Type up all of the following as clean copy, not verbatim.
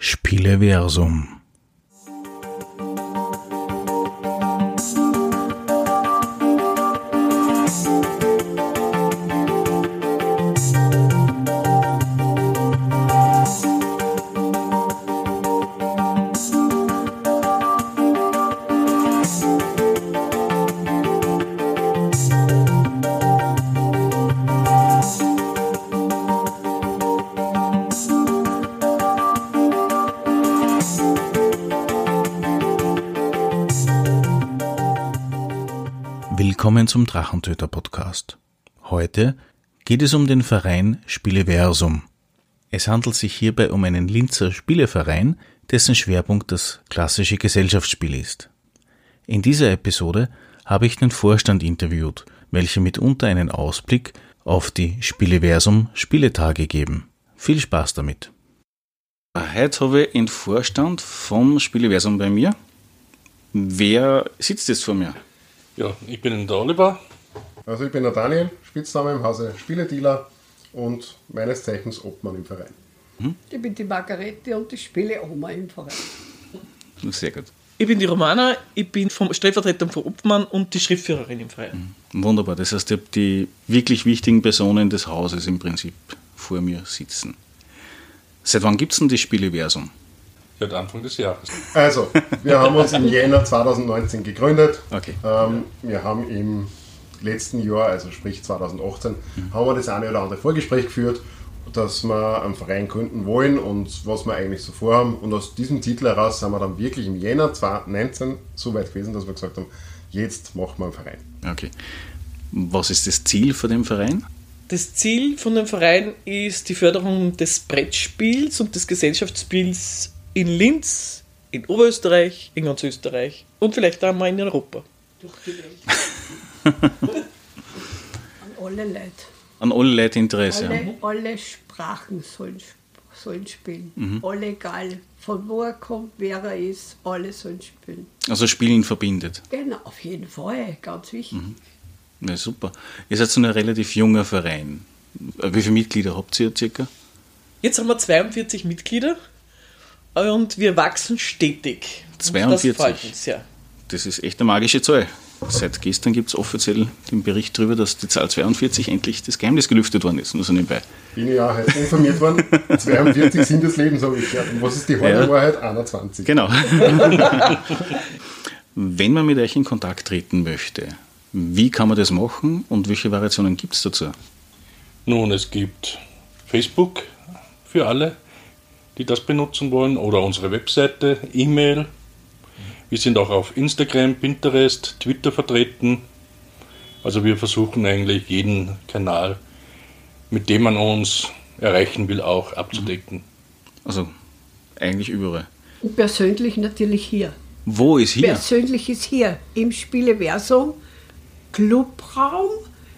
Spieleversum. Willkommen zum Drachentöter-Podcast. Heute geht es um den Verein Spieleversum. Es handelt sich hierbei um einen Linzer Spieleverein, dessen Schwerpunkt das klassische Gesellschaftsspiel ist. In dieser Episode habe ich den Vorstand interviewt, welche mitunter einen Ausblick auf die Spieleversum Spieletage geben. Viel Spaß damit. Heute habe ich den Vorstand vom Spieleversum bei mir. Wer sitzt jetzt vor mir? Ja, ich bin der Oliver. Also ich bin der Daniel, Spitzname im Hause Spieledealer und meines Zeichens Obmann im Verein. Ich bin die Margarete und ich spiele Oma im Verein. Sehr gut. Ich bin die Romana, ich bin vom Stellvertreter von Obmann und die Schriftführerin im Verein. Wunderbar, das heißt, ich habe die wirklich wichtigen Personen des Hauses im Prinzip vor mir sitzen. Seit wann gibt es denn das Spieleversum? Seit Anfang des Jahres. Also, wir haben uns im Jänner 2019 gegründet. Okay. Wir haben im letzten Jahr, also sprich 2018, haben wir das eine oder andere Vorgespräch geführt, dass wir einen Verein gründen wollen und was wir eigentlich so vorhaben. Und aus diesem Titel heraus sind wir dann wirklich im Jänner 2019 so weit gewesen, dass wir gesagt haben, jetzt machen wir einen Verein. Okay. Was ist das Ziel von dem Verein? Das Ziel von dem Verein ist die Förderung des Brettspiels und des Gesellschaftsspiels in Linz, in Oberösterreich, in ganz Österreich und vielleicht auch mal in Europa. Durch die Welt. An alle Leute. An alle Leute Interesse. Alle Sprachen sollen spielen. Alle, egal von wo er kommt, wer er ist, alle sollen spielen. Also Spielen verbindet. Genau, auf jeden Fall, ganz wichtig. Ja, super. Ihr seid so ein relativ junger Verein. Wie viele Mitglieder habt ihr circa? Jetzt haben wir 42 Mitglieder und wir wachsen stetig. 42? Und das freut uns, ja. Das ist echt eine magische Zahl. Seit gestern gibt es offiziell den Bericht darüber, dass die Zahl 42 endlich das Geheimnis gelüftet worden ist. Nur so nebenbei. Bin ich auch heute informiert worden. 42 sind das Leben, so wie ich gehört. Und was ist die harte Wahrheit? 21. Genau. Wenn man mit euch in Kontakt treten möchte, wie kann man das machen und welche Variationen gibt es dazu? Nun, es gibt Facebook für alle, die das benutzen wollen, oder unsere Webseite, E-Mail. Wir sind auch auf Instagram, Pinterest, Twitter vertreten. Also wir versuchen eigentlich jeden Kanal, mit dem man uns erreichen will, auch abzudecken. Also eigentlich überall. Und persönlich natürlich hier. Wo ist hier? Persönlich ist hier im Spieleversum Clubraum,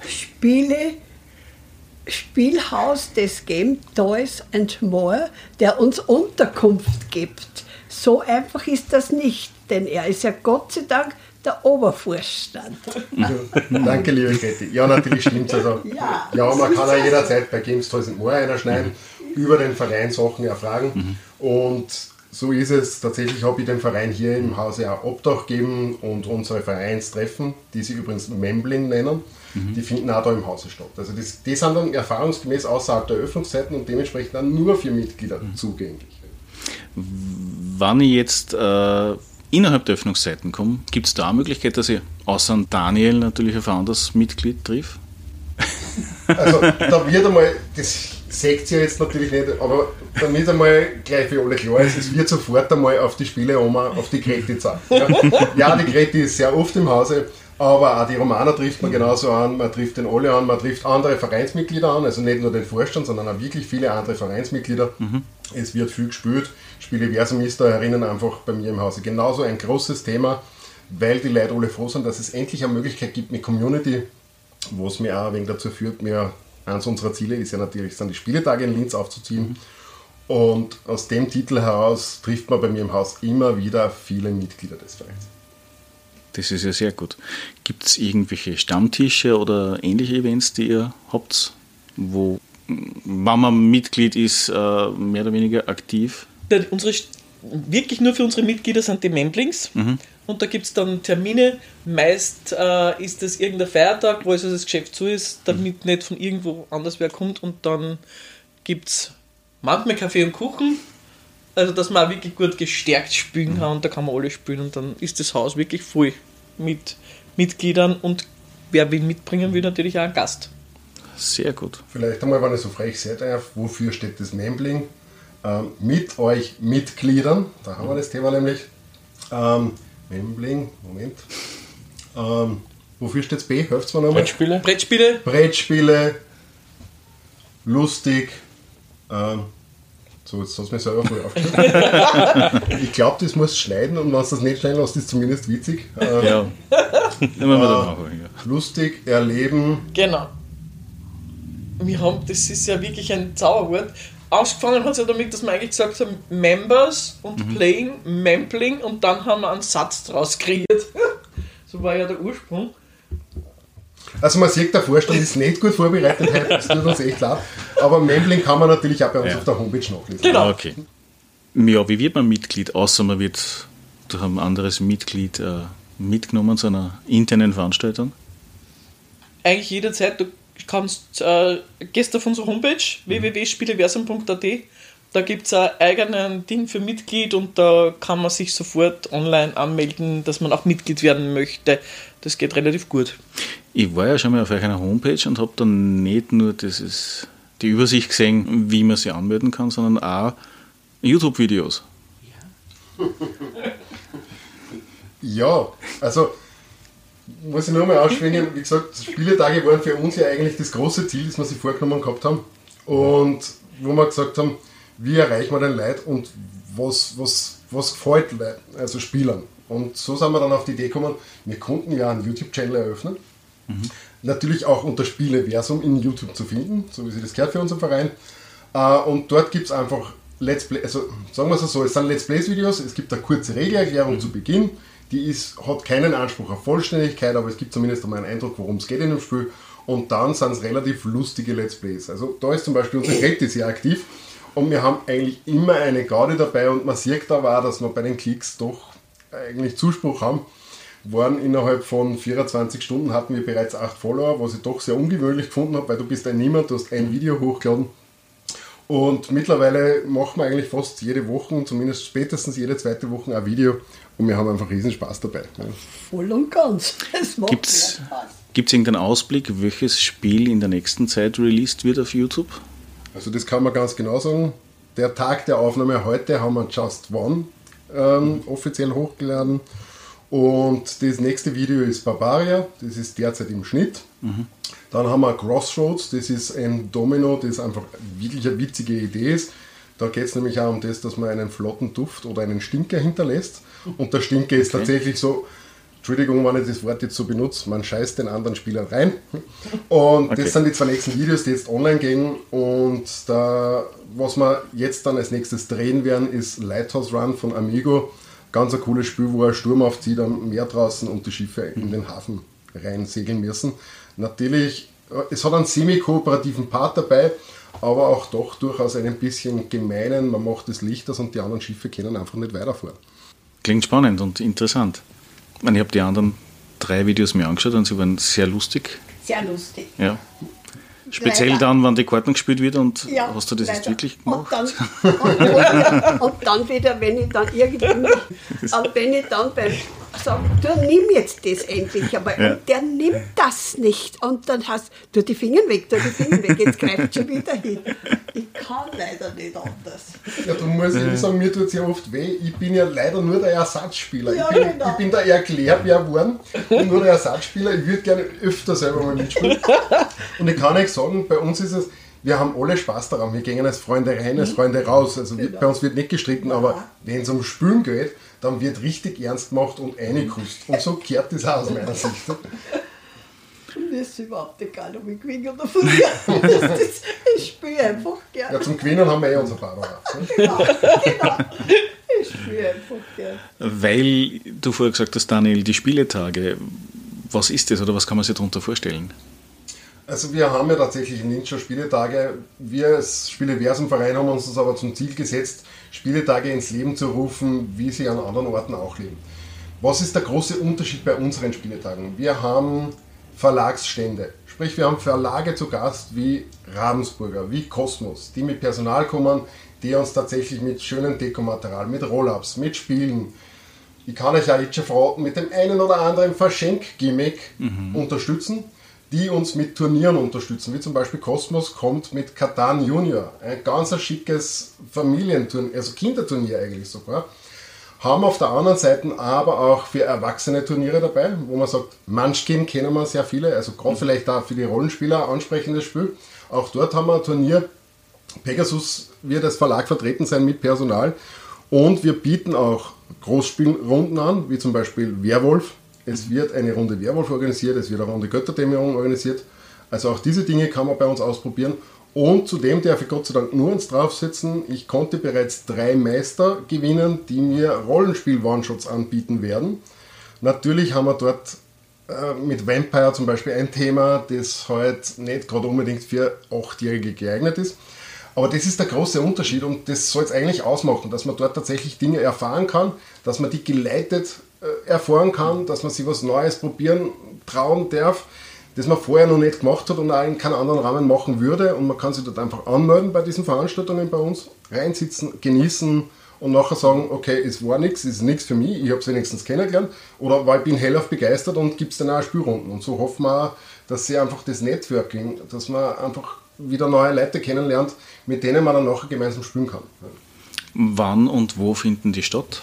Spielhaus des Game Toys and More, der uns Unterkunft gibt. So einfach ist das nicht, denn er ist ja Gott sei Dank der Obervorstand. Danke, liebe Greti. Ja, natürlich stimmt es. Also, ja, man kann auch jederzeit bei Games Toys and More einschneiden, über den Verein Sachen erfragen. Und so ist es. Tatsächlich habe ich dem Verein hier im Hause auch Obdach gegeben und unsere Vereinstreffen, die sie übrigens Membling nennen, die finden auch da im Hause statt. Also die sind dann erfahrungsgemäß außerhalb der Öffnungszeiten und dementsprechend dann nur für Mitglieder zugänglich. Wann ich jetzt innerhalb der Öffnungszeiten komme, gibt es da eine Möglichkeit, dass ich außer Daniel natürlich auf ein anderes Mitglied trifft? Also da wird einmal, das seht ihr jetzt natürlich nicht, aber damit einmal gleich für alle klar ist, es wird sofort einmal auf die Spiele-Oma, auf die Greti gezeigt. Ja, die Greti ist sehr oft im Hause, aber auch die Romana trifft man genauso an, man trifft den Ole an, man trifft andere Vereinsmitglieder an, also nicht nur den Vorstand, sondern auch wirklich viele andere Vereinsmitglieder. Es wird viel gespielt. Spieleversum ist da herinnen einfach bei mir im Hause genauso ein großes Thema, weil die Leute alle froh sind, dass es endlich eine Möglichkeit gibt mit Community, was mir auch ein wenig dazu führt, eines unserer Ziele ist ja natürlich, dann die Spieletage in Linz aufzuziehen. Und aus dem Titel heraus trifft man bei mir im Haus immer wieder viele Mitglieder des Vereins. Das ist ja sehr gut. Gibt es irgendwelche Stammtische oder ähnliche Events, die ihr habt, wo, wenn man Mitglied ist, mehr oder weniger aktiv Wirklich nur für unsere Mitglieder sind die Memblings. Und da gibt es dann Termine. Meist ist das irgendein Feiertag, wo also das Geschäft zu ist, damit nicht von irgendwo anders wer kommt. Und dann gibt es manchmal Kaffee und Kuchen. Also, dass man auch wirklich gut gestärkt spielen kann. Und da kann man alle spielen. Und dann ist das Haus wirklich voll mit Mitgliedern. Und wer will mitbringen, will natürlich auch einen Gast. Sehr gut. Vielleicht einmal, wenn ich so frech sein darf, wofür steht das Membling? Mit euch Mitgliedern, da haben wir das Thema nämlich. Membling, Moment. Wofür steht es B? Helft's mir nochmal? Brettspiele, lustig. So, jetzt hast du mir selber voll aufgeschrieben. Ich glaube, das muss schneiden und wenn es das nicht schneiden lässt, ist es zumindest witzig. Ja, immer wieder machen. Ja. Lustig, erleben. Genau. Das ist ja wirklich ein Zauberwort. Angefangen hat es ja damit, dass wir eigentlich gesagt haben, Members und Playing, Membling, und dann haben wir einen Satz draus kreiert. So war ja der Ursprung. Also man sieht, der Vorstand ist nicht gut vorbereitet heute, das tut uns echt leid. Aber Membling kann man natürlich auch bei uns auf der Homepage nachlesen. Genau. Okay. Ja, wie wird man Mitglied, außer man wird durch ein anderes Mitglied mitgenommen zu einer internen Veranstaltung? Eigentlich jederzeit. Du gehst auf unsere Homepage www.spieleversum.at. Da gibt es ein eigenes Ding für Mitglied und da kann man sich sofort online anmelden, dass man auch Mitglied werden möchte. Das geht relativ gut. Ich war ja schon mal auf einer Homepage und habe dann nicht nur die Übersicht gesehen, wie man sich anmelden kann, sondern auch YouTube-Videos. Ja, also muss ich nur mal ausschwingen, wie gesagt, Spieletage waren für uns ja eigentlich das große Ziel, das wir sich vorgenommen gehabt haben. Und wo wir gesagt haben, wie erreichen wir den Leuten und was gefällt Leuten, also Spielern. Und so sind wir dann auf die Idee gekommen, wir konnten ja einen YouTube-Channel eröffnen. Natürlich auch unter Spieleversum in YouTube zu finden, so wie sie das gehört für unseren Verein. Und dort gibt es einfach Let's Play, also sagen wir es so, es sind Let's Plays-Videos, es gibt eine kurze Regelerklärung zu Beginn. Die hat keinen Anspruch auf Vollständigkeit, aber es gibt zumindest einmal einen Eindruck, worum es geht in dem Spiel. Und dann sind es relativ lustige Let's Plays. Also da ist zum Beispiel unser Reddit sehr aktiv und wir haben eigentlich immer eine Gaudi dabei und man sieht aber auch, dass wir bei den Klicks doch eigentlich Zuspruch haben. Innerhalb von 24 Stunden hatten wir bereits 8 Follower, was ich doch sehr ungewöhnlich gefunden habe, weil du bist Niemand, du hast ein Video hochgeladen. Und mittlerweile machen wir eigentlich fast jede Woche, zumindest spätestens jede zweite Woche ein Video und wir haben einfach riesen Spaß dabei. Ja. Voll und ganz. Gibt es irgendeinen Ausblick, welches Spiel in der nächsten Zeit released wird auf YouTube? Also das kann man ganz genau sagen. Der Tag der Aufnahme heute haben wir Just One offiziell hochgeladen. Und das nächste Video ist Barbaria, das ist derzeit im Schnitt. Dann haben wir Crossroads, das ist ein Domino, das einfach wirklich eine witzige Idee ist. Da geht es nämlich auch um das, dass man einen flotten Duft oder einen Stinker hinterlässt. Und der Stinker ist tatsächlich so, Entschuldigung, wenn ich das Wort jetzt so benutze, man scheißt den anderen Spielern rein. Und das sind die 2 nächsten Videos, die jetzt online gehen. Und was wir jetzt dann als nächstes drehen werden, ist Lighthouse Run von Amigo. Ganz ein cooles Spiel, wo er Sturm aufzieht am Meer draußen und die Schiffe in den Hafen rein segeln müssen. Natürlich, es hat einen semi-kooperativen Part dabei, aber auch doch durchaus einen bisschen gemeinen. Man macht das Licht aus und die anderen Schiffe können einfach nicht weiterfahren. Klingt spannend und interessant. Ich habe die anderen 3 Videos mir angeschaut und sie waren sehr lustig. Sehr lustig. Ja. Speziell leider. Dann, wenn die Karten gespielt wird und Ja, hast du das jetzt leider. wirklich gemacht? Und dann wieder, wenn ich dann irgendwie, wenn ich dann sage, du nimm jetzt das endlich, aber Ja. und der nimmt das nicht. Und dann hast du die Finger weg, jetzt greift schon wieder hin. Ich kann leider nicht anders. Ja, darum muss ich sagen, mir tut es ja oft weh. Ich bin ja leider nur der Ersatzspieler. Ja, Ich bin der Erklärbär geworden und nur der Ersatzspieler. Ich würde gerne öfter selber mal mitspielen. Und ich kann euch sagen, bei uns ist es, wir haben alle Spaß daran. Wir gehen als Freunde rein, als Freunde raus. Also bei uns wird nicht gestritten, aber wenn es um Spielen geht, dann wird richtig ernst gemacht und reingeküsst. Und so kehrt das auch aus meiner Sicht. Mir ist überhaupt egal, ob ich gewinne oder verliere. Ich spiele einfach gerne. Ja, zum Gewinnen haben wir unser Barbara. Genau. Ich spiele einfach gerne. Weil du vorher gesagt hast, Daniel, die Spieletage, was ist das oder was kann man sich darunter vorstellen? Also wir haben ja tatsächlich in Linz schon Spieletage. Wir als Spieleversum-Verein haben uns das aber zum Ziel gesetzt, Spieletage ins Leben zu rufen, wie sie an anderen Orten auch leben. Was ist der große Unterschied bei unseren Spieletagen? Wir haben Verlagsstände, sprich wir haben Verlage zu Gast wie Ravensburger, wie Kosmos, die mit Personal kommen, die uns tatsächlich mit schönem Dekomaterial, mit Roll-Ups, mit Spielen, ich kann euch auch jetzt schon verraten, mit dem einen oder anderen Verschenk-Gimmick unterstützen, die uns mit Turnieren unterstützen, wie zum Beispiel Kosmos kommt mit Catan Junior, ein ganz schickes Familienturnier, also Kinderturnier eigentlich sogar, haben auf der anderen Seite aber auch für erwachsene Turniere dabei, wo man sagt, Munchkin kennen wir sehr viele, also gerade vielleicht auch für die Rollenspieler ansprechendes Spiel. Auch dort haben wir ein Turnier. Pegasus wird als Verlag vertreten sein mit Personal und wir bieten auch Großspielrunden an, wie zum Beispiel Werwolf. Es wird eine Runde Werwolf organisiert, es wird eine Runde Götterdämmerung organisiert. Also auch diese Dinge kann man bei uns ausprobieren. Und zudem darf ich Gott sei Dank nur eins draufsetzen. Ich konnte bereits 3 Meister gewinnen, die mir Rollenspiel-One-Shots anbieten werden. Natürlich haben wir dort mit Vampire zum Beispiel ein Thema, das halt nicht gerade unbedingt für 8-Jährige geeignet ist. Aber das ist der große Unterschied und das soll es eigentlich ausmachen, dass man dort tatsächlich Dinge erfahren kann, dass man die geleitet erfahren kann, dass man sich was Neues probieren, trauen darf, das man vorher noch nicht gemacht hat und auch in keinem anderen Rahmen machen würde. Und man kann sich dort einfach anmelden bei diesen Veranstaltungen bei uns, reinsitzen, genießen und nachher sagen, okay, es war nichts, es ist nichts für mich, ich habe es wenigstens kennengelernt oder weil ich bin hellauf begeistert und gibt es dann auch Spielrunden. Und so hoffen wir auch, dass sie einfach das Networking, dass man einfach wieder neue Leute kennenlernt, mit denen man dann nachher gemeinsam spielen kann. Wann und wo finden die statt?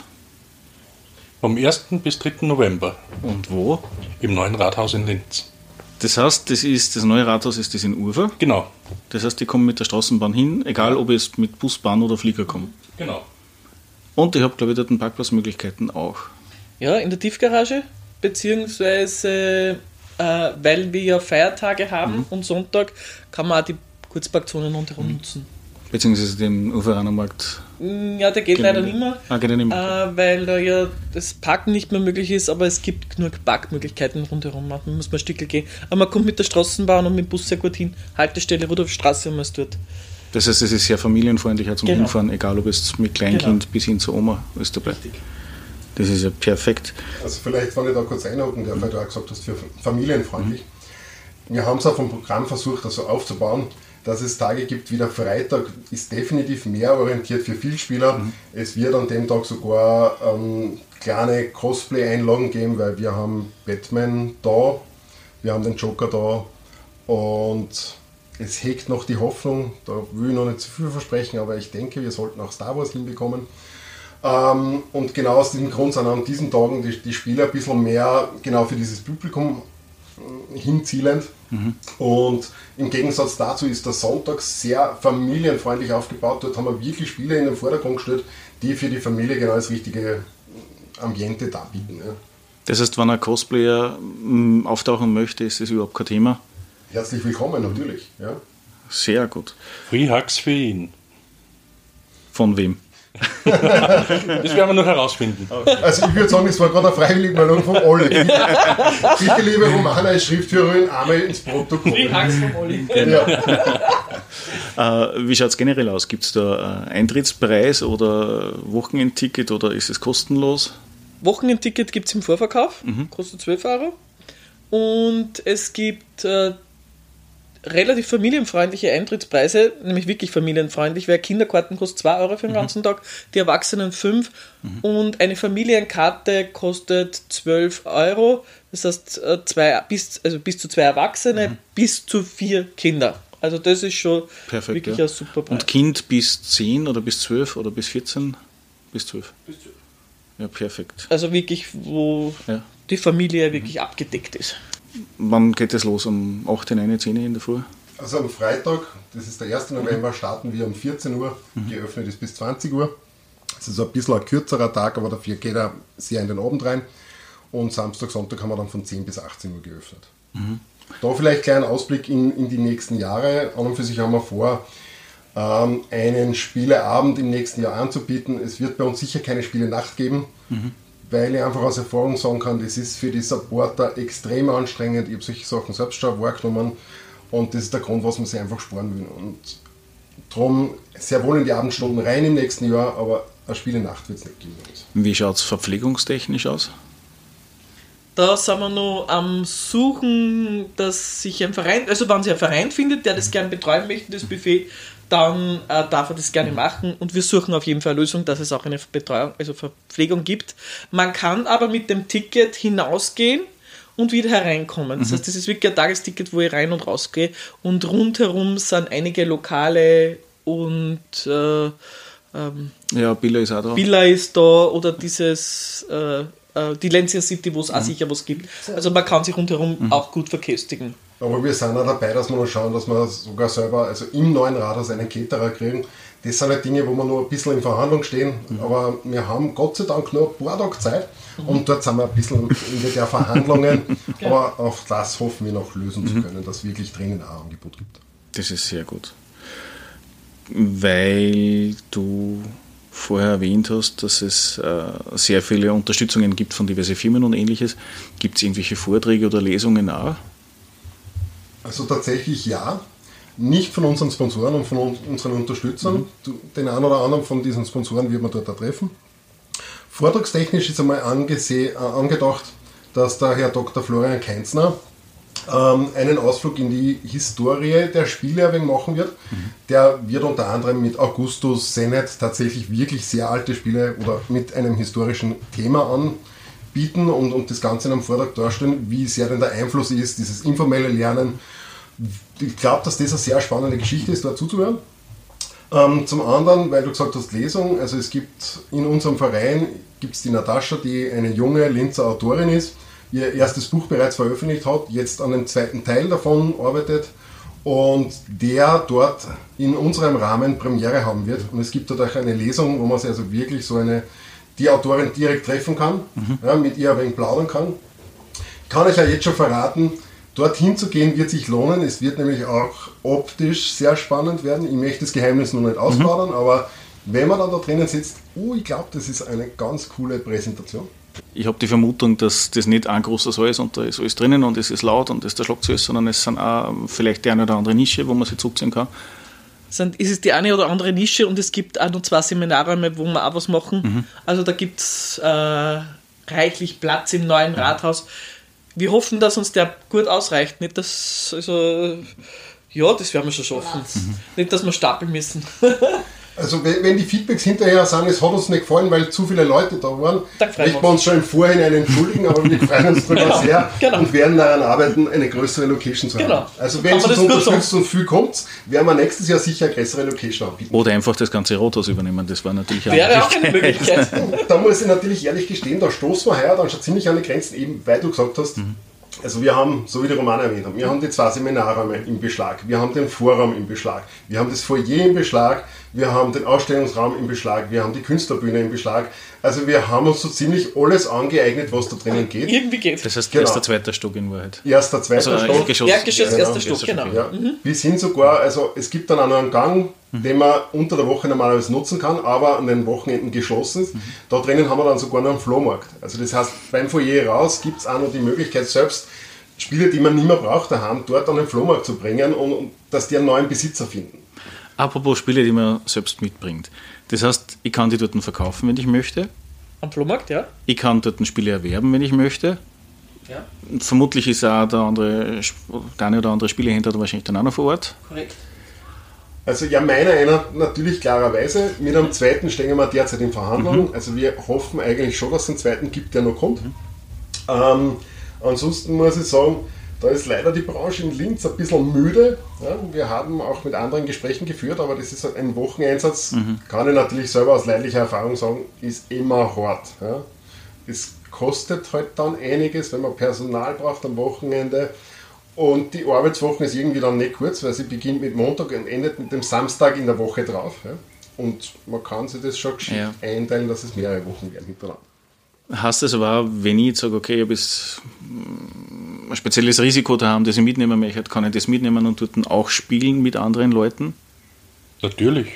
Vom 1. bis 3. November Und wo? im neuen Rathaus in Linz. Das heißt, das neue Rathaus ist das in Ufer. Genau. Das heißt, die kommen mit der Straßenbahn hin, egal ob es mit Bus, Bahn oder Flieger kommen. Genau. Und ich habe, glaube ich, dort Parkplatzmöglichkeiten auch. Ja, in der Tiefgarage, beziehungsweise weil wir ja Feiertage haben und Sonntag, kann man auch die Kurzparkzonen rundherum nutzen. Beziehungsweise den Uferaner Markt. Ja, der geht leider nicht mehr, Geht ja nicht mehr. weil da ja das Parken nicht mehr möglich ist, aber es gibt genug Parkmöglichkeiten rundherum. Man muss mal ein Stückchen gehen. Aber man kommt mit der Straßenbahn und mit dem Bus sehr gut hin. Haltestelle Rudolfstraße haben wir es dort. Das heißt, es ist sehr familienfreundlich auch zum Genau. Hinfahren, egal ob es mit Kleinkind Genau. bis hin zur Oma ist dabei. Richtig. Das ist ja perfekt. Also vielleicht, wenn ich da kurz einhaken darf, weil du auch gesagt hast, für familienfreundlich. Wir haben es auch vom Programm versucht, das so aufzubauen, dass es Tage gibt wie der Freitag, ist definitiv mehr orientiert für Vielspieler. Es wird an dem Tag sogar kleine Cosplay-Einlagen geben, weil wir haben Batman da, wir haben den Joker da und es hegt noch die Hoffnung, da will ich noch nicht zu viel versprechen, aber ich denke, wir sollten auch Star Wars hinbekommen. Und genau aus diesem Grund sind an diesen Tagen die Spiele ein bisschen mehr genau für dieses Publikum hinzielend. Und im Gegensatz dazu ist der Sonntag sehr familienfreundlich aufgebaut. Dort haben wir wirklich Spiele in den Vordergrund gestellt, die für die Familie genau das richtige Ambiente darbieten. Ja. Das heißt, wenn ein Cosplayer auftauchen möchte, ist das überhaupt kein Thema. Herzlich willkommen, natürlich. Ja. Sehr gut. Free Hugs für ihn. Von wem? Das werden wir noch herausfinden. Also ich würde sagen, es war gerade eine Freiwilligmeldung von Olli. Bitte, liebe Romana als Schriftführerin, einmal ins Protokoll. Ja. Wie schaut es generell aus? Gibt es da einen Eintrittspreis oder Wochenendticket oder ist es kostenlos? Wochenendticket gibt es im Vorverkauf, kostet 12 Euro. Und es gibt relativ familienfreundliche Eintrittspreise, nämlich wirklich familienfreundlich, weil Kinderkarten kostet 2 Euro für den ganzen Tag, die Erwachsenen 5 und eine Familienkarte kostet 12 Euro. Das heißt, bis zu 2 Erwachsene, bis zu 4 Kinder. Also das ist schon Perfekt, wirklich ja. ein super Preis. Und Kind bis 10 oder bis 12 oder bis 14? Bis 12. Ja, perfekt. Also wirklich, wo Ja. die Familie wirklich abgedeckt ist. Wann geht es los? Um 8, 9, 10 in der Früh? Also am Freitag, das ist der 1. November, starten wir um 14 Uhr, geöffnet ist bis 20 Uhr. Es ist ein bisschen ein kürzerer Tag, aber dafür geht er sehr in den Abend rein. Und Samstag, Sonntag haben wir dann von 10 bis 18 Uhr geöffnet. Da vielleicht kleinen Ausblick in die nächsten Jahre. An und für sich haben wir vor, einen Spieleabend im nächsten Jahr anzubieten. Es wird bei uns sicher keine Spielenacht geben, weil ich einfach aus Erfahrung sagen kann, das ist für die Supporter extrem anstrengend. Ich habe solche Sachen selbst schon wahrgenommen und das ist der Grund, was man sich einfach sparen will. Und Drum sehr wohl in die Abendstunden rein im nächsten Jahr, aber eine Spielenacht wird es nicht geben. Wie schaut es verpflegungstechnisch aus? Da sind wir noch am Suchen, dass sich ein Verein, also wenn sich ein Verein findet, der das gerne betreuen möchte, das Buffet, dann darf er das gerne machen und wir suchen auf jeden Fall eine Lösung, dass es auch eine Betreuung, also Verpflegung gibt. Man kann aber mit dem Ticket hinausgehen und wieder hereinkommen. Das heißt, das ist wirklich ein Tagesticket, wo ich rein und rausgehe und rundherum sind einige Lokale und Ja, Billa ist auch da. Billa ist da oder dieses die Lancia City, wo es auch sicher was gibt. Also man kann sich rundherum auch gut verköstigen. Aber wir sind auch dabei, dass wir noch schauen, dass wir sogar selber, also im neuen Rathaus einen Caterer kriegen. Das sind halt Dinge, wo wir noch ein bisschen in Verhandlung stehen, aber wir haben Gott sei Dank nur ein paar Tage Zeit und dort sind wir ein bisschen in der Verhandlungen, aber auf das hoffen wir noch lösen zu können, dass es wirklich dringend ein Angebot gibt. Das ist sehr gut. Weil du vorher erwähnt hast, dass es sehr viele Unterstützungen gibt von diversen Firmen und ähnliches. Gibt es irgendwelche Vorträge oder Lesungen auch? Also tatsächlich ja. Nicht von unseren Sponsoren und von unseren Unterstützern. Den einen oder anderen von diesen Sponsoren wird man dort auch treffen. Vortragstechnisch ist einmal angedacht, dass der Herr Dr. Florian Keinzner einen Ausflug in die Historie der Spiele ein wenig machen wird. Der wird unter anderem mit Augustus Senet tatsächlich wirklich sehr alte Spiele oder mit einem historischen Thema anbieten und das Ganze in einem Vortrag darstellen, wie sehr denn der Einfluss ist, dieses informelle Lernen. Ich glaube, dass das eine sehr spannende Geschichte ist, da zuzuhören. Zum anderen, weil du gesagt hast, Lesung, also es gibt in unserem Verein gibt's die Natascha, die eine junge Linzer Autorin ist, ihr erstes Buch bereits veröffentlicht hat, jetzt an dem zweiten Teil davon arbeitet und der dort in unserem Rahmen Premiere haben wird. Und es gibt dort auch eine Lesung, wo man sich also wirklich die Autorin direkt treffen kann, ja, mit ihr ein wenig plaudern kann. Kann ich ja jetzt schon verraten, dorthin zu gehen wird sich lohnen. Es wird nämlich auch optisch sehr spannend werden. Ich möchte das Geheimnis noch nicht ausplaudern, aber wenn man dann da drinnen sitzt, ich glaube, das ist eine ganz coole Präsentation. Ich habe die Vermutung, dass das nicht ein großer Saal ist und da ist alles drinnen und es ist laut und es ist der Schlagzeug, sondern es sind auch vielleicht die eine oder andere Nische, wo man sich zurückziehen kann. Ist es die eine oder andere Nische und es gibt auch noch 2 Seminarräume, wo wir auch was machen. Also da gibt es reichlich Platz im neuen Rathaus. Wir hoffen, dass uns der gut ausreicht. Nicht, dass, also, ja, das werden wir schon schaffen. Nicht, dass wir stapeln müssen. Also wenn die Feedbacks hinterher sagen, es hat uns nicht gefallen, weil zu viele Leute da waren, möchten wir uns schon im Vorhinein entschuldigen, aber wir freuen uns darüber sehr und werden daran arbeiten, eine größere Location zu haben. Also wenn es uns unterstützt und viel kommt, werden wir nächstes Jahr sicher eine größere Location anbieten. Oder einfach das ganze Rathaus übernehmen, das war natürlich wäre auch eine Möglichkeit. Da muss ich natürlich ehrlich gestehen, da stoßen wir heuer dann schon ziemlich an die Grenzen, eben weil du gesagt hast, also wir haben, so wie die Romana erwähnt haben, wir haben die 2 Seminarräume im Beschlag, wir haben den Vorraum im Beschlag, wir haben das Foyer im Beschlag, wir haben den Ausstellungsraum im Beschlag, wir haben die Künstlerbühne im Beschlag. Also wir haben uns so ziemlich alles angeeignet, was da drinnen geht. Irgendwie geht. Das heißt, erster, zweiter Stock in Wahrheit. Erster, zweiter Stock. Erdgeschoss, erster Stock, genau. Ja. Bis hin sogar, also es gibt dann auch noch einen Gang, den man unter der Woche normalerweise nutzen kann, aber an den Wochenenden geschlossen ist. Da drinnen haben wir dann sogar noch einen Flohmarkt. Also das heißt, beim Foyer raus gibt es auch noch die Möglichkeit, selbst Spiele, die man nicht mehr braucht daheim, dort an den Flohmarkt zu bringen und dass die einen neuen Besitzer finden. Apropos Spiele, die man selbst mitbringt. Das heißt, ich kann die dort verkaufen, wenn ich möchte. Am Flohmarkt, ja. Ich kann dort Spiele erwerben, wenn ich möchte. Ja. Vermutlich ist auch der eine oder andere Spielehändler wahrscheinlich dann auch noch vor Ort. Korrekt. Also ja, meiner einer natürlich klarerweise. Mit einem zweiten stehen wir derzeit in Verhandlungen. Also wir hoffen eigentlich schon, dass es einen zweiten gibt, der noch kommt. Ansonsten muss ich sagen, da ist leider die Branche in Linz ein bisschen müde. Ja, wir haben auch mit anderen Gesprächen geführt, aber das ist halt ein Wocheneinsatz, kann ich natürlich selber aus leidlicher Erfahrung sagen, ist immer hart. Ja. Es kostet halt dann einiges, wenn man Personal braucht am Wochenende. Und die Arbeitswoche ist irgendwie dann nicht kurz, weil sie beginnt mit Montag und endet mit dem Samstag in der Woche drauf. Ja. Und man kann sich das schon geschickt einteilen, dass es mehrere Wochen werden hintereinander. Heißt das aber, wenn ich jetzt sage, okay, ich habe jetzt ein spezielles Risiko da haben, das ich mitnehmen möchte, kann ich das mitnehmen und dort auch spielen mit anderen Leuten? Natürlich.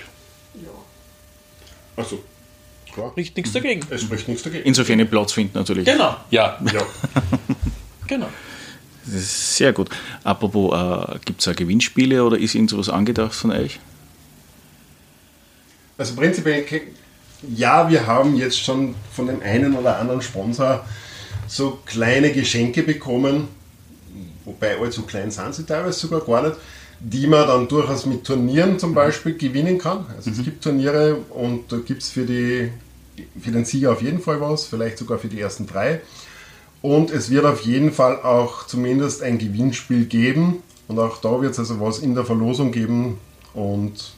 Also, klar. Spricht nichts dagegen. Es spricht nichts dagegen. Insofern einen Platz finden natürlich. Genau. Ja. Genau. Das ist sehr gut. Apropos, gibt es auch Gewinnspiele oder ist irgendwas angedacht von euch? Also prinzipiell, ja, wir haben jetzt schon von dem einen oder anderen Sponsor so kleine Geschenke bekommen, wobei allzu klein sind sie teilweise sogar gar nicht, die man dann durchaus mit Turnieren zum Beispiel gewinnen kann. Also es gibt Turniere und da gibt es für den Sieger auf jeden Fall was, vielleicht sogar für die ersten 3. Und es wird auf jeden Fall auch zumindest ein Gewinnspiel geben und auch da wird es also was in der Verlosung geben und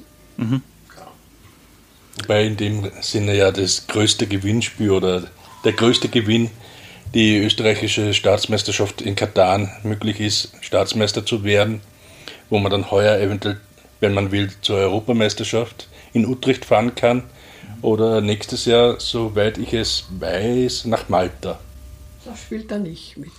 Wobei in dem Sinne ja das größte Gewinnspiel oder der größte Gewinn die österreichische Staatsmeisterschaft in Katan möglich ist, Staatsmeister zu werden, wo man dann heuer eventuell, wenn man will, zur Europameisterschaft in Utrecht fahren kann oder nächstes Jahr, soweit ich es weiß, nach Malta. Da spielt er nicht mit.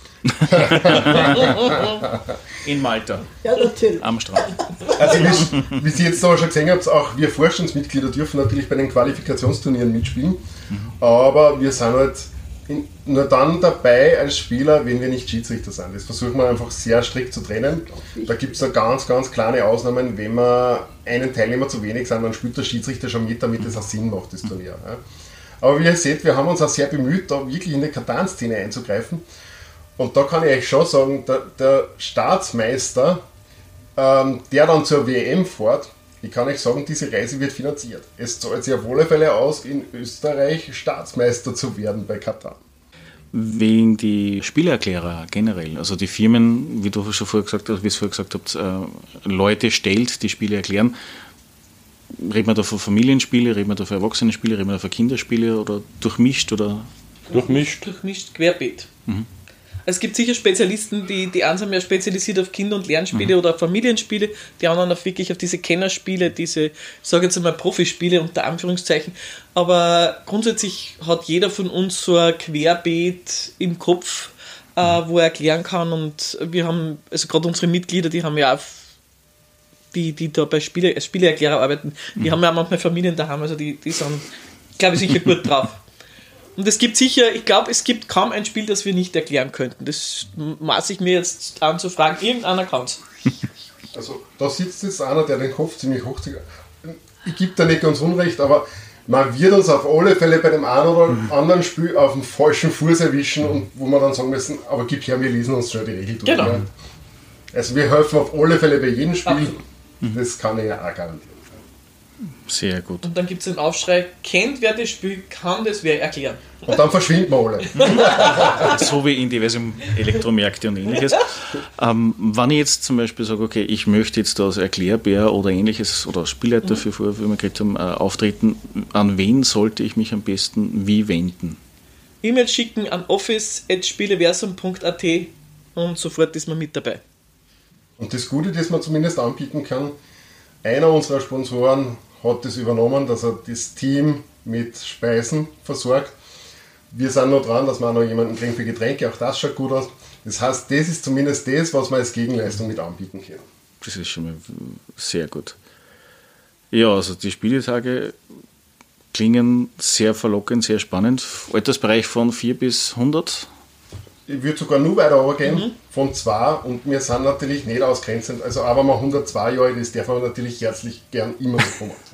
In Malta, Ja, natürlich. am Strand. Also wie Sie jetzt da schon gesehen habt, auch wir Vorstandsmitglieder dürfen natürlich bei den Qualifikationsturnieren mitspielen, aber wir sind halt nur dann dabei als Spieler, wenn wir nicht Schiedsrichter sind. Das versuchen wir einfach sehr strikt zu trennen. Da gibt es da ganz, ganz kleine Ausnahmen. Wenn wir einen Teilnehmer zu wenig sind, dann spielt der Schiedsrichter schon mit, damit es auch Sinn macht, das Turnier. Ja. Aber wie ihr seht, wir haben uns auch sehr bemüht, da wirklich in die Katan-Szene einzugreifen. Und da kann ich euch schon sagen, der Staatsmeister, der dann zur WM fährt, ich kann euch sagen, diese Reise wird finanziert. Es zahlt sich auf alle Fälle aus, in Österreich Staatsmeister zu werden bei Katan. Wegen die Spielerklärer generell, also die Firmen, wie du schon vorher gesagt hast, wie es vorher gesagt habt, Leute stellt, die Spiele erklären. Reden wir da von Familienspiele, reden wir da von Erwachsenenspiele, reden wir da von Kinderspiele oder durchmischt oder? Durchmischt. Durchmischt, querbeet. Es gibt sicher Spezialisten, die einen sind mehr spezialisiert auf Kinder- und Lernspiele oder auf Familienspiele, die anderen auf wirklich auf diese Kennerspiele, diese, ich sage jetzt einmal Profispiele unter Anführungszeichen. Aber grundsätzlich hat jeder von uns so ein Querbeet im Kopf, wo er erklären kann. Und wir haben, also gerade unsere Mitglieder, die haben ja auch, die da bei Spieleerklärer arbeiten, die haben ja auch manchmal Familien daheim, also die sind, glaube ich, sicher gut drauf. Und es gibt sicher, ich glaube, es gibt kaum ein Spiel, das wir nicht erklären könnten. Das maße ich mir jetzt an zu fragen. Irgendeiner kann es. Also da sitzt jetzt einer, der den Kopf ziemlich hoch zieht. Ich gebe da nicht ganz unrecht, aber man wird uns auf alle Fälle bei dem einen oder anderen Spiel auf dem falschen Fuß erwischen und wo wir dann sagen müssen, aber gib her, wir lesen uns schon die Regel durch. Genau. Ja. Also wir helfen auf alle Fälle bei jedem Spiel. Das kann ich ja auch garantieren. Sehr gut. Und dann gibt es den Aufschrei, kennt wer das Spiel, kann das wer erklären. Und dann verschwinden wir alle. So wie in diversen Elektromärkte und ähnliches. Wenn ich jetzt zum Beispiel sage, okay, ich möchte jetzt als Erklärbär oder ähnliches oder Spielleiter für vorher, wie wir geredet haben, auftreten, an wen sollte ich mich am besten wie wenden? E-Mail schicken an office@spieleversum.at und sofort ist man mit dabei. Und das Gute, das man zumindest anbieten kann, einer unserer Sponsoren hat das übernommen, dass er das Team mit Speisen versorgt. Wir sind noch dran, dass wir auch noch jemanden kriegen für Getränke, auch das schaut gut aus. Das heißt, das ist zumindest das, was wir als Gegenleistung mit anbieten können. Das ist schon mal sehr gut. Ja, also die Spieletage klingen sehr verlockend, sehr spannend. Altersbereich von 4 bis 100? Ich würde sogar nur weiter runtergehen, von 2, und wir sind natürlich nicht ausgrenzend. Also aber mal 102 Jahre, das darf man natürlich herzlich gern immer so machen.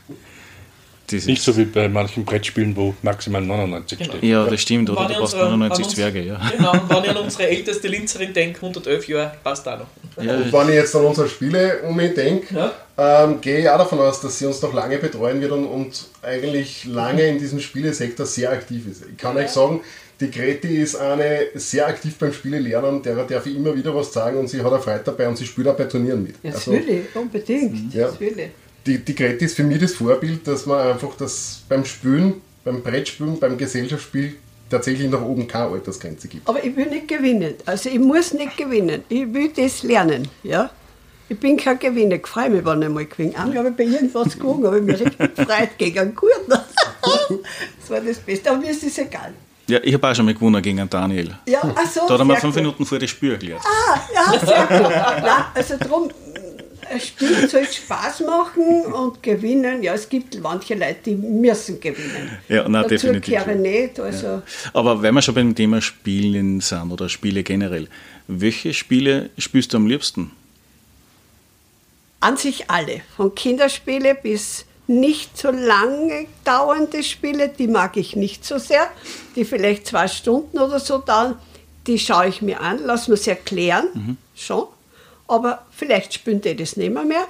Nicht so wie bei manchen Brettspielen, wo maximal 99 steht. Ja, das stimmt, oder? Wenn Du ich brauchst unsere- 99 an uns- Zwerge, ja. Genau, und wenn ich an unsere älteste Linzerin denke, 111 Jahre, passt auch noch. Ja, Und wenn ich jetzt an unsere Spiele denke, gehe ich auch davon aus, dass sie uns noch lange betreuen wird und eigentlich lange in diesem Spielesektor sehr aktiv ist. Ich kann euch sagen, die Greti ist eine sehr aktiv beim Spiele lernen, der darf ich immer wieder was sagen und sie hat auch Freude dabei und sie spielt auch bei Turnieren mit. Das Also, will ich, unbedingt. Ja. Das will ich. die Greti ist für mich das Vorbild, dass man einfach das beim Spielen, beim Brettspielen, beim Gesellschaftsspiel tatsächlich nach oben keine Altersgrenze gibt. Aber ich will nicht gewinnen. Also ich muss nicht gewinnen. Ich will das lernen. Ja? Ich bin kein Gewinner. Ich freue mich, wenn ich mal gewinne. Einmal habe ich bei irgendwas gewonnen, habe ich mich richtig gefreut gegen einen Guten. Das war das Beste. Aber mir ist es egal. ja, ich habe auch schon mal gewonnen gegen einen Daniel. Ja, ach so, Da hat er mir sehr 5 gut. Minuten vor das Spiel erklärt. Ja, sehr gut. Nein, also darum, ein Spiel soll Spaß machen und gewinnen. Ja, es gibt manche Leute, die müssen gewinnen. Ja, nein, Dazu definitiv. gehöre ich nicht. Also, Aber wenn wir schon beim Thema Spielen sind oder Spiele generell, welche Spiele spielst du am liebsten? an sich alle. Von Kinderspiele bis nicht so lange dauernde Spiele, die mag ich nicht so sehr, die vielleicht 2 Stunden oder so dauern, die schaue ich mir an, lass mir es erklären, schon, aber vielleicht spielen die das nicht mehr.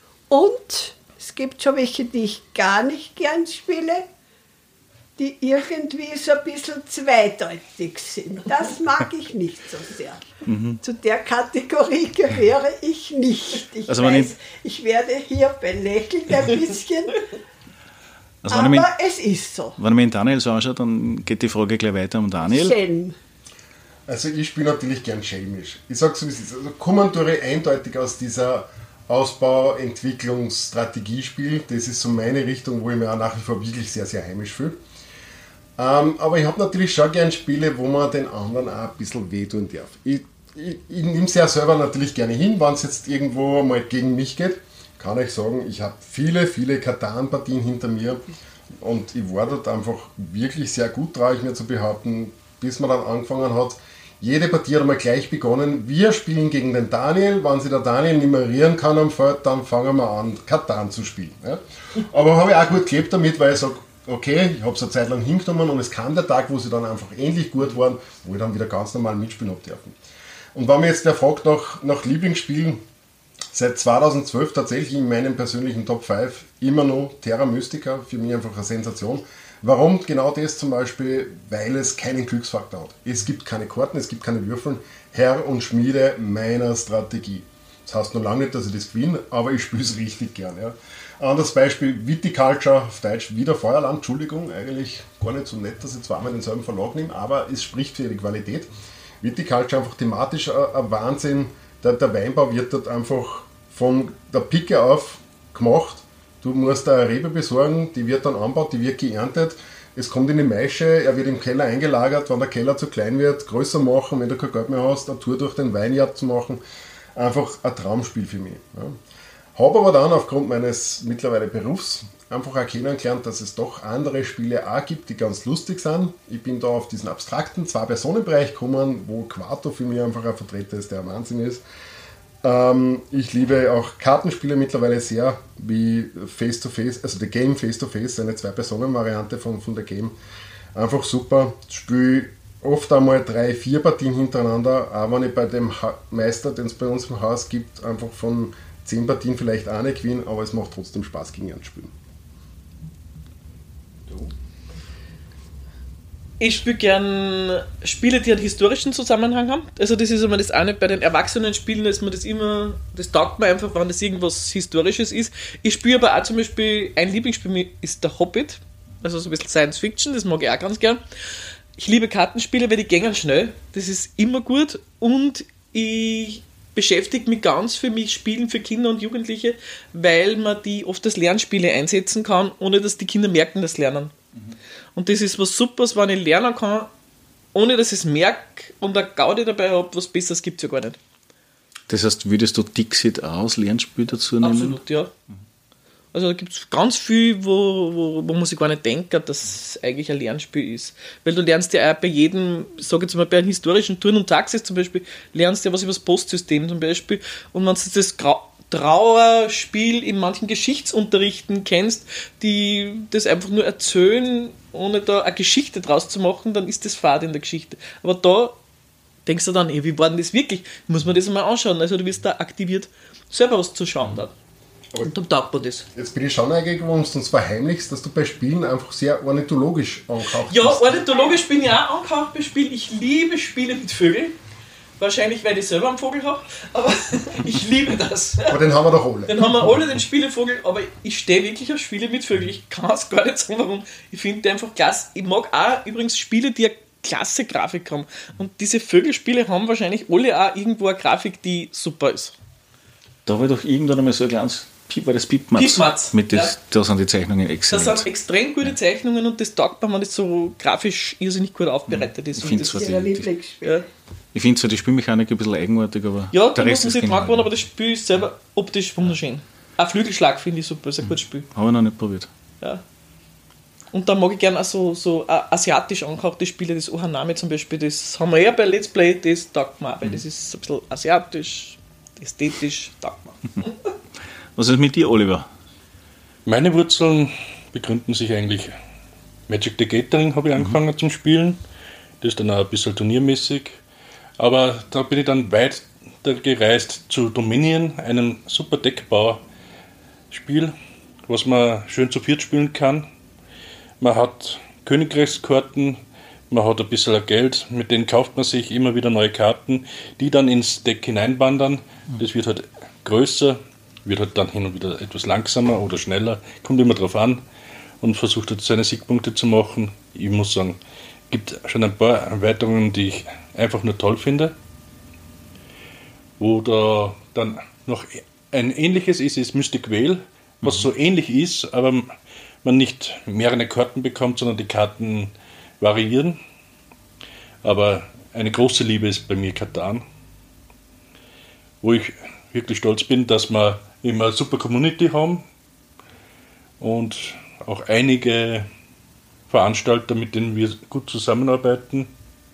Und es gibt schon welche, die ich gar nicht gern spiele, die irgendwie so ein bisschen zweideutig sind. Das mag ich nicht so sehr. Zu der Kategorie gehöre ich nicht. Ich Also weiß, ich werde hier belächelt ein bisschen, Also aber es ist so. wenn man den Daniel so anschaut, dann geht die Frage gleich weiter um Daniel. Schelm. Also ich spiele natürlich gern schelmisch. Ich sage so, wie es ist. Also Kommandore eindeutig aus dieser Ausbau-, Entwicklungs-, Strategiespiel. Das ist so meine Richtung, wo ich mir auch nach wie vor wirklich sehr, sehr heimisch fühle. Aber ich habe natürlich schon gern Spiele, wo man den anderen auch ein bisschen wehtun darf. Ich nehme es ja selber natürlich gerne hin, wenn es jetzt irgendwo mal gegen mich geht. Kann ich sagen, ich habe viele, viele Katan-Partien hinter mir und ich war dort einfach wirklich sehr gut, traue ich mir zu behaupten, bis man dann angefangen hat. Jede Partie hat einmal gleich begonnen. Wir spielen gegen den Daniel. Wenn sich der Daniel nummerieren kann am Feld, dann fangen wir an, Katan zu spielen. Ja. Aber habe ich auch gut gelebt damit, weil ich sage, okay, ich habe es eine Zeit lang hingenommen und es kam der Tag, wo sie dann einfach ähnlich gut waren, wo ich dann wieder ganz normal mitspielen habe dürfen. Und wenn mir jetzt wer fragt nach Lieblingsspielen, seit 2012 tatsächlich in meinem persönlichen Top 5 immer noch Terra Mystica, für mich einfach eine Sensation. Warum genau das zum Beispiel? Weil es keinen Glücksfaktor hat. Es gibt keine Karten, es gibt keine Würfeln. Herr und Schmiede meiner Strategie. Das heißt noch lange nicht, dass ich das gewinne, aber ich spiele es richtig gern. Ja. Anderes Beispiel, Viticulture, auf Deutsch wieder Feuerland, Entschuldigung, eigentlich gar nicht so nett, dass ich zweimal denselben Verlag nehme, aber es spricht für die Qualität. Viticulture einfach thematisch ein Wahnsinn. Der Weinbau wird dort einfach von der Pike auf gemacht. Du musst eine Rebe besorgen, die wird dann angebaut, die wird geerntet. Es kommt in die Maische, er wird im Keller eingelagert, wenn der Keller zu klein wird, größer machen, wenn du kein Geld mehr hast, eine Tour durch den Weinjagd zu machen. Einfach ein Traumspiel für mich. Ja. Habe aber dann aufgrund meines mittlerweile Berufs einfach auch kennengelernt, dass es doch andere Spiele auch gibt, die ganz lustig sind. Ich bin da auf diesen abstrakten 2-Personen-Bereich gekommen, wo Quarto für mich einfach ein Vertreter ist, der ein Wahnsinn ist. Ich liebe auch Kartenspiele mittlerweile sehr, wie Face-to-Face, also The Game Face-to-Face, eine 2-Personen-Variante von der Game. Einfach super. Spiele oft einmal 3-4 Partien hintereinander, auch wenn ich bei dem Meister, den es bei uns im Haus gibt, einfach von 10 Partien vielleicht auch nicht gewinne, aber es macht trotzdem Spaß, gegen ihn zu spielen. Ich spiele gern Spiele, die einen historischen Zusammenhang haben. Also das ist immer das eine, bei den Erwachsenen-Spielen ist mir das immer, das taugt mir einfach, wenn das irgendwas Historisches ist. Ich spiele aber auch zum Beispiel, ein Lieblingsspiel ist der Hobbit, also so ein bisschen Science Fiction, das mag ich auch ganz gern. Ich liebe Kartenspiele, weil die gehen schnell, das ist immer gut und ich beschäftige mich ganz für mich Spielen für Kinder und Jugendliche, weil man die oft als Lernspiele einsetzen kann, ohne dass die Kinder merken, das Lernen. Und das ist was Supers, wenn ich lernen kann, ohne dass ich es merke und eine Gaudi dabei habe, was Besseres gibt es ja gar nicht. Das heißt, würdest du Dixit auch als Lernspiel dazu nehmen? Absolut, ja. Also da gibt es ganz viel, wo man sich gar nicht denkt, dass es eigentlich ein Lernspiel ist. Weil du lernst ja auch bei jedem, ich sage jetzt mal bei einem historischen Turn und Taxis zum Beispiel, lernst du ja was über das Postsystem zum Beispiel. Und wenn du das Trauerspiel in manchen Geschichtsunterrichten kennst, die das einfach nur erzählen, ohne da eine Geschichte draus zu machen, dann ist das fad in der Geschichte. Aber da denkst du dann, wie war denn das wirklich? Muss man das mal anschauen. Also du wirst da aktiviert, selber was zu schauen dann. Und dann taugt man das. Jetzt bin ich schon neugierig geworden, und zwar heimlichst, dass du bei Spielen einfach sehr ornithologisch angehaucht bist. Ja, ornithologisch bin ich auch angehaucht bei Spielen. Ich liebe Spiele mit Vögeln. Wahrscheinlich, weil ich selber einen Vogel habe, aber ich liebe das. Aber den haben wir doch alle. Den haben wir alle, den Spielevogel, aber ich stehe wirklich auf Spiele mit Vögeln. Ich kann es gar nicht sagen, warum. Ich finde die einfach klasse. Ich mag auch übrigens Spiele, die eine klasse Grafik haben. Und diese Vögelspiele haben wahrscheinlich alle auch irgendwo eine Grafik, die super ist. Da war doch irgendwann einmal so ein kleines war das Piepmatz. Da sind die Zeichnungen exzellent. Das sind extrem gute Zeichnungen und das taugt man, wenn das so grafisch irrsinnig gut aufbereitet ist. Ich finde zwar die Spielmechanik ein bisschen eigenartig, aber ja, da muss man sich dran gewöhnen, aber das Spiel ist selber optisch wunderschön. Ein Flügelschlag finde ich super, ist ein gutes Spiel. Habe ich noch nicht probiert. Ja. Und dann mag ich gerne auch so asiatisch angehauchte Spiele, das Ohanami zum Beispiel, das haben wir eher bei Let's Play, das taugt mir auch, weil das ist ein bisschen asiatisch, ästhetisch, taugt mir. Was ist mit dir, Oliver? Meine Wurzeln begründen sich eigentlich. Magic the Gathering habe ich angefangen zum Spielen. Das ist dann auch ein bisschen turniermäßig. Aber da bin ich dann weiter gereist zu Dominion, einem super Deckbauspiel, was man schön zu viert spielen kann. Man hat Königreichskarten, man hat ein bisschen Geld, mit denen kauft man sich immer wieder neue Karten, die dann ins Deck hineinwandern. Das wird halt größer, wird halt dann hin und wieder etwas langsamer oder schneller, kommt immer drauf an, und versucht halt seine Siegpunkte zu machen. Ich muss sagen, es gibt schon ein paar Erweiterungen, die ich einfach nur toll finde. Oder dann noch ein ähnliches ist Mystic Vale, was so ähnlich ist, aber man nicht mehrere Karten bekommt, sondern die Karten variieren. Aber eine große Liebe ist bei mir Catan, wo ich wirklich stolz bin, dass wir immer eine super Community haben und auch einige Veranstalter, mit denen wir gut zusammenarbeiten.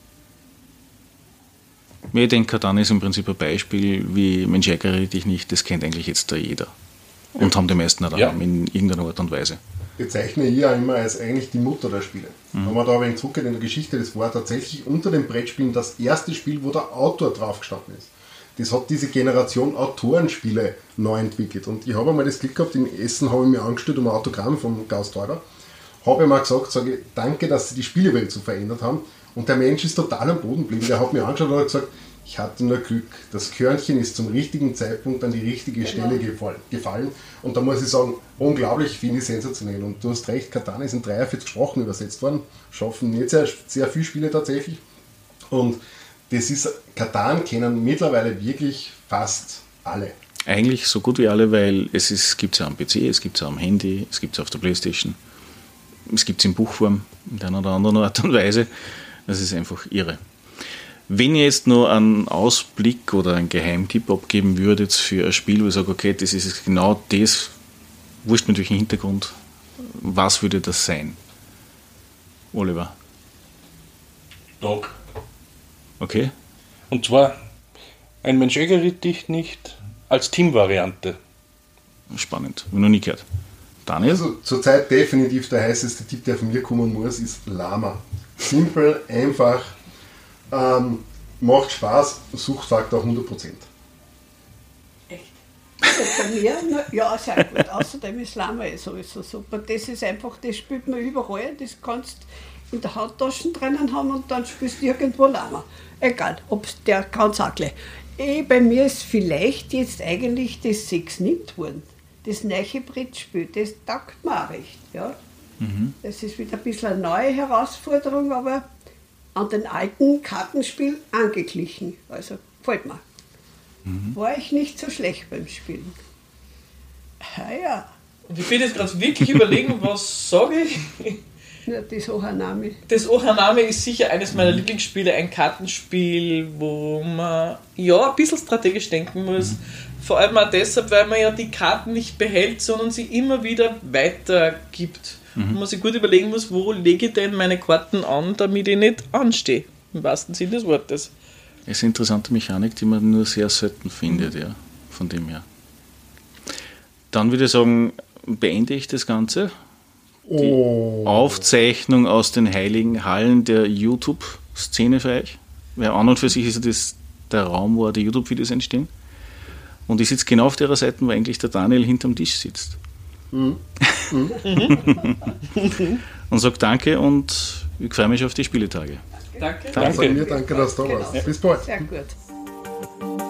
Ich denke, Catan ist im Prinzip ein Beispiel, wie Mensch, ärgere dich nicht, das kennt eigentlich jetzt da jeder. Und haben die meisten auch daheim, in irgendeiner Art und Weise. Bezeichne ich ja immer als eigentlich die Mutter der Spiele. Wenn man da ein wenig zurückgeht in der Geschichte, das war tatsächlich unter den Brettspielen das erste Spiel, wo der Autor drauf gestanden ist. Das hat diese Generation Autorenspiele neu entwickelt. Und ich habe einmal das Glück gehabt, in Essen habe ich mir angestellt um ein Autogramm vom Klaus Teurer. Habe ich mal gesagt, sage, danke, dass sie die Spielewelt so verändert haben. Und der Mensch ist total am Boden geblieben. Der hat mir angeschaut und hat gesagt, ich hatte nur Glück. Das Körnchen ist zum richtigen Zeitpunkt an die richtige Stelle gefallen. Und da muss ich sagen, unglaublich, finde ich sensationell. Und du hast recht, Catan ist in 43 Sprachen übersetzt worden. Schaffen nicht sehr, sehr viele Spiele tatsächlich. Und das ist, Catan kennen mittlerweile wirklich fast alle. Eigentlich so gut wie alle, weil es gibt es ja am PC, es gibt es ja am Handy, es gibt es auf der Playstation. Es gibt es in Buchform, in einer oder anderen Art und Weise. Das ist einfach irre. Wenn ihr jetzt nur einen Ausblick oder einen Geheimtipp abgeben würdet für ein Spiel, wo ich sage, okay, das ist genau das, wurscht mit welchem Hintergrund, was würde das sein? Oliver? Dog. Okay. Und zwar ein Mensch ärgert dich nicht als Teamvariante. Spannend, habe ich noch nie gehört. Daniel? Also zurzeit definitiv der heißeste Tipp, der von mir kommen muss, ist Lama. Simpel, einfach, macht Spaß, Suchtfaktor 100%. Echt? Bei mir? Ja, sehr gut. Außerdem ist Lama sowieso super. Das ist einfach, das spielt man überall. Das kannst in der Handtasche drinnen haben und dann spielst du irgendwo Lama. Egal, der kann es auch gleich. Bei mir ist vielleicht jetzt eigentlich das 6 Nintwurm. Das neue Brettspiel, das taugt mir auch recht. Ja. Das ist wieder ein bisschen eine neue Herausforderung, aber an den alten Kartenspiel angeglichen. Also gefällt mir. War ich nicht so schlecht beim Spielen. Ja. Und ich bin jetzt gerade wirklich überlegen, was sage ich? Ja, das Ohanami. Das Ohanami ist sicher eines meiner Lieblingsspiele, ein Kartenspiel, wo man ja ein bisschen strategisch denken muss. Vor allem auch deshalb, weil man ja die Karten nicht behält, sondern sie immer wieder weitergibt. Und man sich gut überlegen muss, wo lege ich denn meine Karten an, damit ich nicht anstehe. Im wahrsten Sinne des Wortes. Das ist eine interessante Mechanik, die man nur sehr selten findet, ja, von dem her. Dann würde ich sagen, beende ich das Ganze. Die Aufzeichnung aus den heiligen Hallen der YouTube-Szene für euch. Weil an und für sich ist das der Raum, wo die YouTube-Videos entstehen. Und ich sitze genau auf der Seite, wo eigentlich der Daniel hinterm Tisch sitzt. Und sage danke und ich freue mich auf die Spieletage. Danke. Danke, dass du da warst. Bis bald. Sehr gut.